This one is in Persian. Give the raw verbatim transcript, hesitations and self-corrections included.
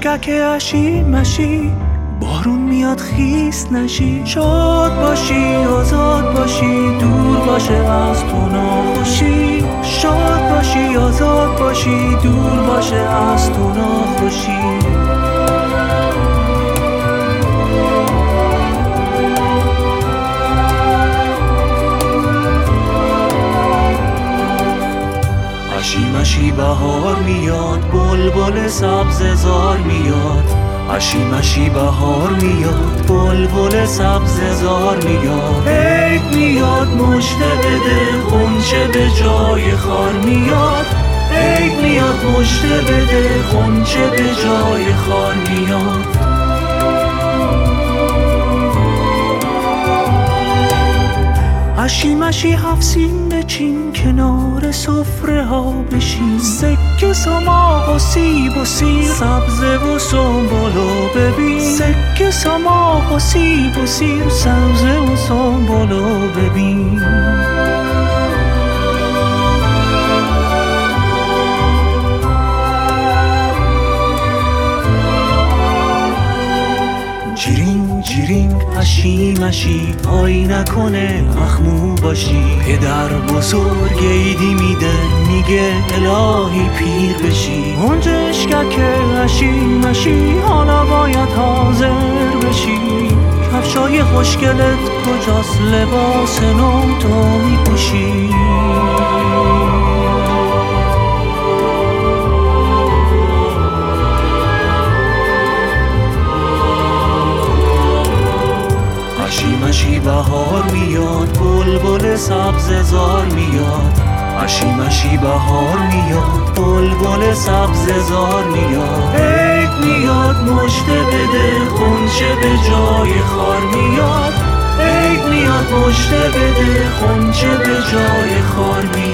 اشکک اشی مشی بارون میاد خیس نشی، شاد باشی آزاد باشی دور باشه از تو ناخوشی، شاد باشی آزاد باشی دور باشه از تو ناخوشی. اشی مشی بهار میاد بلبل سبز زار میاد، اشی مشی بهار میاد بلبل سبز زار میاد، عید میاد مژده بده غنچه به جای خار میاد، عید میاد مژده بده غنچه به جای خار میاد. اشی مشی هفسین بچین کنار سفره ها بشین، سکه سماق و سیب و سیر سبزه و سنبولو ببین، سکه سماق و سیب و سیر سبزه و سنبولو ببین. جیرینگ جیرینگ اشی مشی پای نکنه مخمو باشی، پدر بزرگ عیدی میده میگه الهی پیر بشی، اونجا اشکک اشی مشی حالا باید حاضر بشی، کفشای خوشگلت کجاست لباس نو تو میپوشی. اشی مشی بهار میاد بلبل سبز زار میاد، اشی مشی بهار میاد بلبل سبز زار میاد، عید میاد مژده بده غنچه به جای خار میاد، عید میاد مژده بده غنچه به جای خار میاد.